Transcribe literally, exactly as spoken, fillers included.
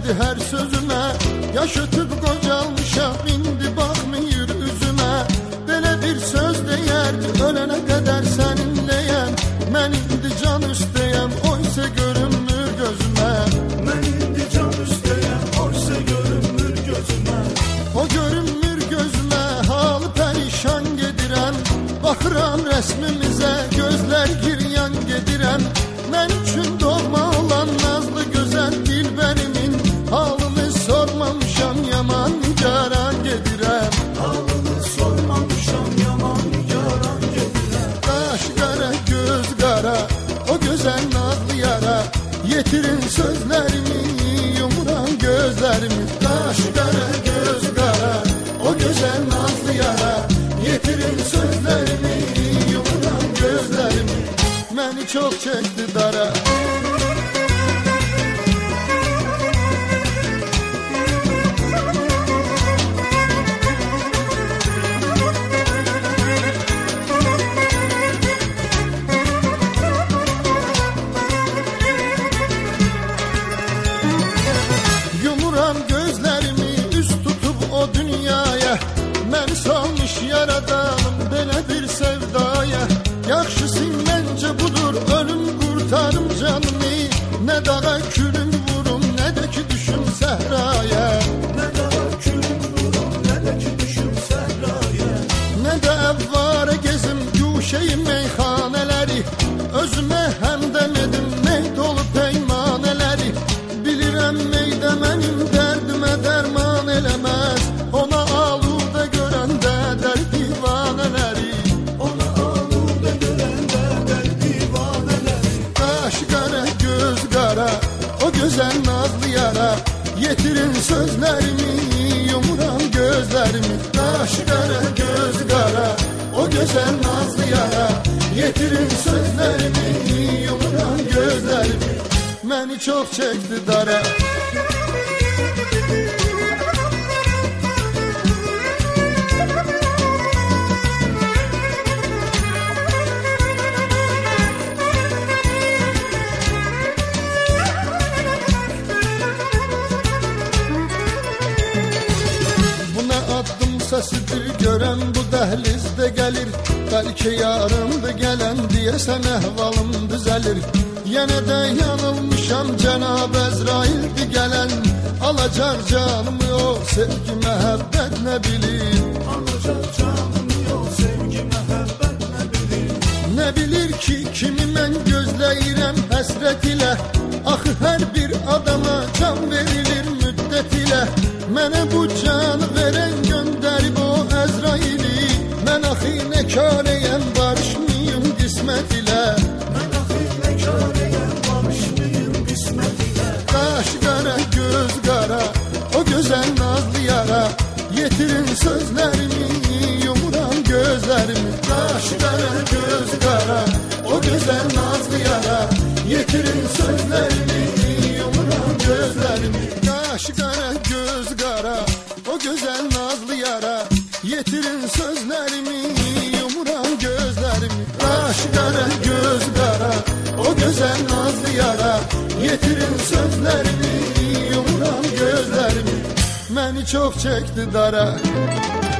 geldi her sözüme. Yaş ötüp qocalmışam, indi baxmayır üzüme. Belə bir söz deyərdi, ölənə qədər səninləyəm. Mən indi can üstəyəm, oysa görünmür gözümə. Mən indi can üstəyəm, oysa görünmür gözümə. O görünmür gözümə, halı pərişan gedirəm. Baxıram rəsmimizə, gözlər giryan gedirəm. Mən üçün doğma olan nazlı gözəl dilbərimin halını sormamışam, yaman nigaran gedirəm. Halını sormamışam, yaman nigaran gedirəm. Qaş qara, göz qara, o gözəl nazlı yara. Yetirin sözlərimi, yumuram gözlərimi. Qaş qara, göz qara, o gözəl nazlı yara. Yetirin sözlərimi, yumuram gözlərimi. Məni çox çəkdi dara. Yumuram gözlərimi, üst tutub o dünyaya. Məni salmış yaradanım belə bir sevdaya. Yaxşısı məncə budur, ölüm qurtarım canımı. Nə dağa külüm vurum, nə də ki düşüm səhraya. Nə dağa külüm vurum, nə də ki düşüm səhraya. Nə də əvvara gezim güşəyi meyxanələri. Özümə həmdəm edim mey dolu peymanələri. Bilirəm meydə mənim dərdimə dərman eləməz. Ona aludə görəndə dər divanələri. Ona aludə görəndə dər divanələri. Qaş qara, göz qara, o gözəl nazlı yara. Yetirin sözlərimi, yumuram gözlərimi. Qaş qara, göz qara, o gözəl nazlı yara. Yetirin sözlərimi, yumuram gözlərimi. Məni çox çəkdi dara. Səsidir görən bu dəhlizdə gəlir. Bəlkə yarımdır gələn deyəsən əhvalım düzəlir. Yenə də yanılmışam, Cənab Əzraildir gələn. Alacaq canımı o sevgi məhəbbət nə bilir. Alacaq canımı o sevgi məhəbbət nə bilir. Nə bilir ki kimi mən gözləyirəm həsrət ilə. Axı hər bir adama can verilir müddət ilə. Mənə bu canı verən göndərib o Əzraili. Mən axı nə karəyəm, barışmayım qismət ilə. Mən axı nə karəyəm, barışmayım qismət ilə. Qaş qara, göz qara, o gözəl nazlı yara. Yetirin sözlərimi, yumuram gözlərimi. Qaş qara, göz qara, o gözəl nazlı yara. Yetirin sözlərimi, yumuram gözlərimi. Qaş qara, göz qara, o gözəl nazlı yara. Yetirin sözlərimi, yumuram gözlərimi. Qaş qara, göz qara, o gözəl nazlı yara. Yetirin sözlərimi, yumuram gözlərimi. Məni çox çəkdi dara.